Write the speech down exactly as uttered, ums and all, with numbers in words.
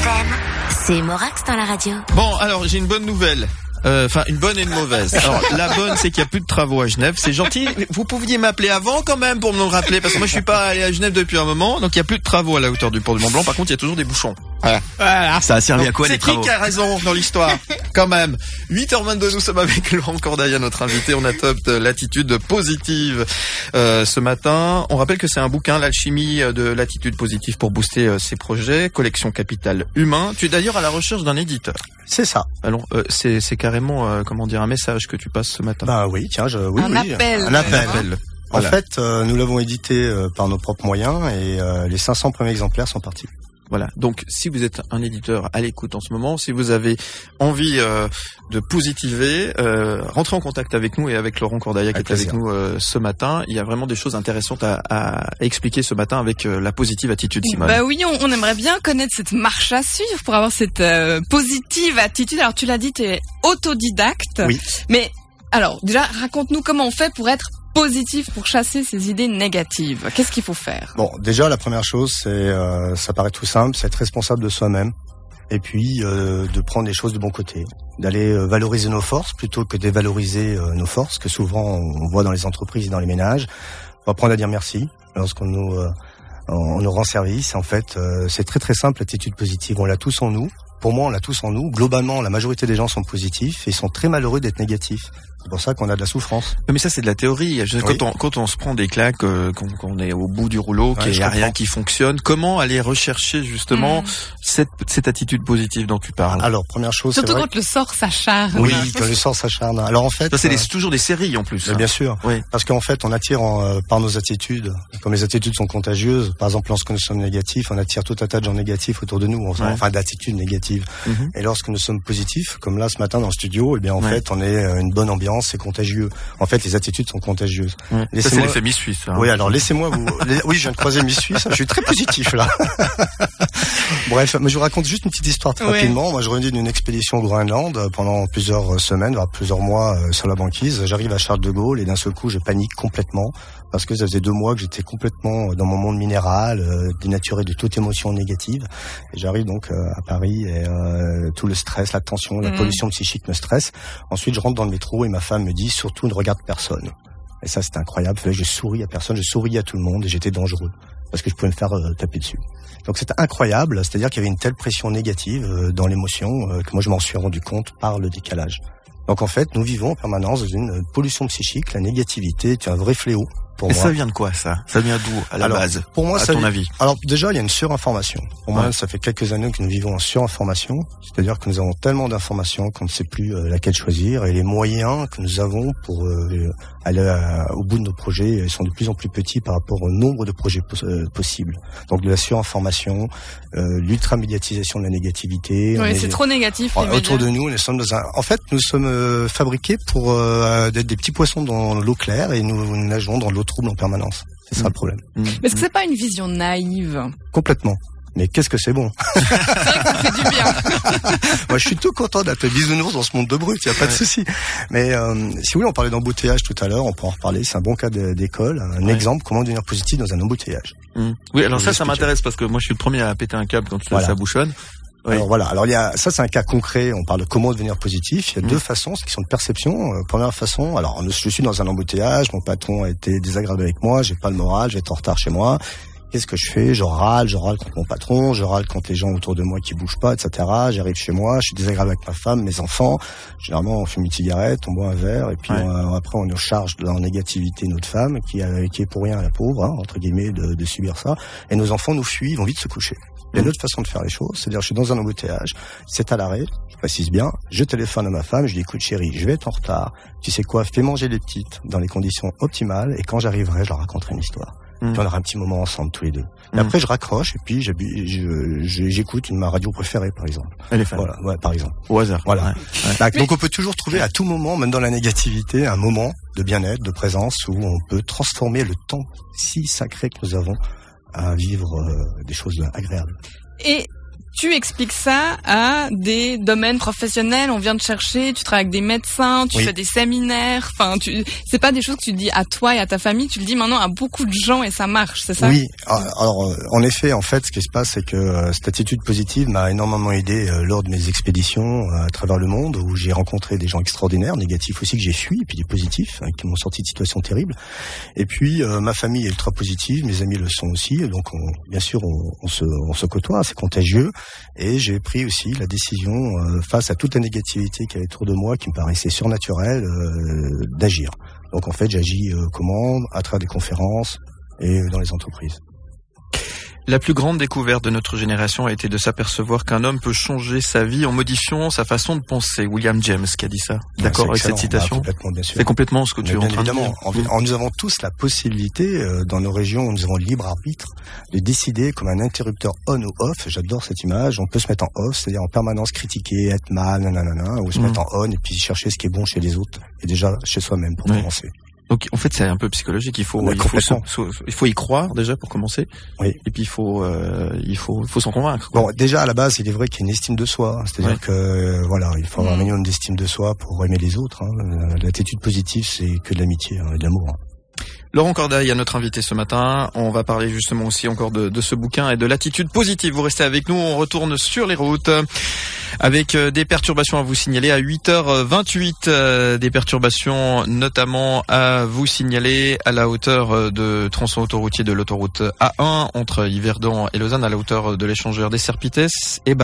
M, c'est Morax dans la radio. Bon, alors j'ai une bonne nouvelle. Enfin, euh, une bonne et une mauvaise. Alors, la bonne, c'est qu'il n'y a plus de travaux à Genève. C'est gentil. Vous pouviez m'appeler avant quand même pour me le rappeler, parce que moi je suis pas allé à Genève depuis un moment, donc il n'y a plus de travaux à la hauteur du pont du Mont Blanc. Par contre, il y a toujours des bouchons. Voilà. Voilà. Ça a servi donc, à quoi les travaux? C'est qui qui a raison dans l'histoire? Quand même. huit heures vingt-deux, nous sommes avec Laurent Cordailla, notre invité. On adopte l'attitude positive euh, ce matin. On rappelle que c'est un bouquin, l'alchimie de l'attitude positive pour booster euh, ses projets, collection Capital Humain. Tu es d'ailleurs à la recherche d'un éditeur. C'est ça. Alors, euh, c'est, c'est carrément, euh, comment dire, un message que tu passes ce matin. Bah oui, tiens, je, oui, un oui. Appel. Un appel. Un appel. Voilà. En fait, euh, nous l'avons édité euh, par nos propres moyens et euh, les cinq cents premiers exemplaires sont partis. Voilà. Donc, si vous êtes un éditeur à l'écoute en ce moment, si vous avez envie euh, de positiver, euh, rentrez en contact avec nous et avec Laurent Cordailla qui est avec nous euh, ce matin. Il y a vraiment des choses intéressantes à, à expliquer ce matin avec euh, la positive attitude, Simone. Bah oui, on, on aimerait bien connaître cette marche à suivre pour avoir cette euh, positive attitude. Alors, tu l'as dit, tu es autodidacte. Oui. Mais alors, déjà, raconte-nous comment on fait pour être positif, pour chasser ces idées négatives. Qu'est-ce qu'il faut faire? Bon, déjà, la première chose, c'est, euh, ça paraît tout simple, c'est être responsable de soi-même. Et puis, euh, de prendre les choses de bon côté. D'aller euh, valoriser nos forces plutôt que dévaloriser euh, nos forces, que souvent on voit dans les entreprises et dans les ménages. On va apprendre à dire merci lorsqu'on nous, euh, on nous rend service. En fait, euh, c'est très très simple, l'attitude positive. On l'a tous en nous. Pour moi, on l'a tous en nous. Globalement, la majorité des gens sont positifs et sont très malheureux d'être négatifs. C'est pour ça qu'on a de la souffrance. Mais ça, c'est de la théorie. Je, quand, oui. on, quand on se prend des claques, euh, qu'on, qu'on est au bout du rouleau, ouais, qu'il n'y a rien qui fonctionne, comment aller rechercher justement mmh. cette, cette attitude positive dont tu parles? Alors, première chose, surtout c'est quand le sort s'acharne. Oui, quand le sort s'acharne. Alors en fait, ça, c'est euh, des, toujours des séries en plus. Hein. Bien sûr. Oui. Parce qu'en fait, on attire en, euh, par nos attitudes. Comme les attitudes sont contagieuses, par exemple, lorsque nous sommes négatifs, on attire tout un tas de gens négatifs autour de nous. Enfin, ouais. enfin d'attitudes négatives. Mmh. Et lorsque nous sommes positifs, comme là ce matin dans le studio, eh bien en ouais. fait, on est une bonne ambiance, c'est contagieux. En fait, les attitudes sont contagieuses. Mmh. Ça, c'est l'effet Miss Suisse. Hein. Oui, alors laissez-moi vous. Les... Oui, je viens de croiser Miss Suisse. Je suis très positif là. Bref, mais je vous raconte juste une petite histoire très ouais. rapidement. Moi, je revenais d'une expédition au Groenland pendant plusieurs semaines, voire plusieurs mois euh, sur la banquise. J'arrive à Charles de Gaulle et d'un seul coup, je panique complètement parce que ça faisait deux mois que j'étais complètement dans mon monde minéral, euh, dénaturé de toute émotion négative. Et j'arrive donc euh, à Paris et euh, tout le stress, la tension, la mmh. pollution psychique me stresse. Ensuite, je rentre dans le métro et ma femme me dit surtout ne regarde personne. Et ça, c'était incroyable. Je souris à personne, je souriais à tout le monde et j'étais dangereux parce que je pouvais me faire euh, taper dessus. Donc c'était incroyable, c'est-à-dire qu'il y avait une telle pression négative euh, dans l'émotion euh, que moi je m'en suis rendu compte par le décalage. Donc en fait, nous vivons en permanence dans une pollution psychique, la négativité est un vrai fléau. Pour Et moi. ça vient de quoi, ça? Ça vient d'où, à la alors, base? Pour moi, à ça ton vient... avis? Alors, déjà, il y a une surinformation. Pour ouais. moi, ça fait quelques années que nous vivons en surinformation. C'est-à-dire que nous avons tellement d'informations qu'on ne sait plus euh, laquelle choisir. Et les moyens que nous avons pour euh, aller à, au bout de nos projets sont de plus en plus petits par rapport au nombre de projets pos- euh, possibles. Donc, de la surinformation, euh, l'ultra-médiatisation de la négativité. Oui, est... c'est trop négatif. Alors, autour de nous, nous sommes dans un... En fait, nous sommes euh, fabriqués pour euh, être des petits poissons dans l'eau claire et nous, nous nageons dans l'eau trouble en permanence. C'est mmh. ça le problème. Mmh. Mais est-ce que c'est pas une vision naïve? Complètement. Mais qu'est-ce que c'est bon. C'est vrai que ça fait du bien. Moi, je suis tout content d'être bisounours dans ce monde de brut, il n'y a pas ouais. de souci. Mais euh, si vous voulez, on parlait d'embouteillage tout à l'heure, on peut en reparler. C'est un bon cas de, d'école, un ouais. exemple, comment devenir positif dans un embouteillage. Mmh. Oui, alors ça, ça m'intéresse parce que moi, je suis le premier à péter un câble quand voilà. ça bouchonne. Oui. Alors voilà, alors il y a ça c'est un cas concret, on parle de comment devenir positif, il y a mmh. deux façons, ce qui sont de perception. Euh, première façon, alors je suis dans un embouteillage, mon patron a été désagréable avec moi, j'ai pas le moral, je vais être en retard chez moi. Qu'est-ce que je fais? Je râle, je râle contre mon patron, je râle contre les gens autour de moi qui bougent pas, et cetera. J'arrive chez moi, je suis désagréable avec ma femme, mes enfants. Généralement, on fume une cigarette, on boit un verre, et puis ouais. on, après on nous charge de la négativité notre femme, qui, a, qui est pour rien la pauvre, hein, entre guillemets, de, de subir ça. Et nos enfants nous fuient, ils vont vite se coucher. Il y a une autre façon de faire les choses, c'est-à-dire je suis dans un embouteillage, c'est à l'arrêt, je précise bien, je téléphone à ma femme, je dis écoute chérie, je vais être en retard, tu sais quoi, fais manger les petites dans les conditions optimales et quand j'arriverai, je leur raconterai une histoire. Mmh. Puis on aura un petit moment ensemble tous les deux. Et mmh. après je raccroche et puis je, je, je, j'écoute une, ma radio préférée par exemple. Elle est fan. Voilà, ouais, par exemple. Au hasard. Voilà. Ouais. Ouais. Bah, donc on peut toujours trouver à tout moment, même dans la négativité, un moment de bien-être, de présence où on peut transformer le temps si sacré que nous avons à vivre euh, des choses agréables. Et tu expliques ça à des domaines professionnels. On vient te chercher, tu travailles avec des médecins, tu oui. fais des séminaires. Enfin, tu, c'est pas des choses que tu dis à toi et à ta famille. Tu le dis maintenant à beaucoup de gens et ça marche, c'est ça? Oui. Alors, en effet, en fait, ce qui se passe, c'est que cette attitude positive m'a énormément aidé lors de mes expéditions à travers le monde, où j'ai rencontré des gens extraordinaires, négatifs aussi que j'ai fui, et puis des positifs hein, qui m'ont sorti de situations terribles. Et puis, euh, ma famille est ultra positive, mes amis le sont aussi. Donc, on, bien sûr, on, on se, on se côtoie, c'est contagieux. Et j'ai pris aussi la décision, euh, face à toute la négativité qui est autour de moi, qui me paraissait surnaturelle, euh, d'agir. Donc en fait, j'agis euh, comment? À travers des conférences et dans les entreprises. La plus grande découverte de notre génération a été de s'apercevoir qu'un homme peut changer sa vie en modifiant sa façon de penser. William James qui a dit ça. D'accord avec cette citation? Bah, complètement, bien sûr. C'est complètement ce que tu es en train de dire. En, en, nous avons tous la possibilité, euh, dans nos régions où nous avons le libre arbitre, de décider comme un interrupteur on ou off. J'adore cette image. On peut se mettre en off, c'est-à-dire en permanence critiquer, être mal, nanana, ou se mmh. mettre en on et puis chercher ce qui est bon chez les autres et déjà chez soi-même pour oui. commencer. Donc en fait c'est un peu psychologique, il faut il faut, se, il faut y croire déjà pour commencer. Oui. Et puis il faut euh, il faut il faut s'en convaincre. Quoi. Bon, déjà à la base, il est vrai qu'il y a une estime de soi, c'est-à-dire oui. que euh, voilà, il faut avoir un minimum d'estime de soi pour aimer les autres hein. L'attitude positive, c'est que de l'amitié hein, et de l'amour. Hein. Laurent Cordaille est notre invité ce matin. On va parler justement aussi encore de, de ce bouquin et de l'attitude positive. Vous restez avec nous, on retourne sur les routes avec des perturbations à vous signaler à huit heures vingt-huit. Des perturbations notamment à vous signaler à la hauteur de tronçon autoroutier de l'autoroute A un entre Yverdon et Lausanne, à la hauteur de l'échangeur des Serpites. Et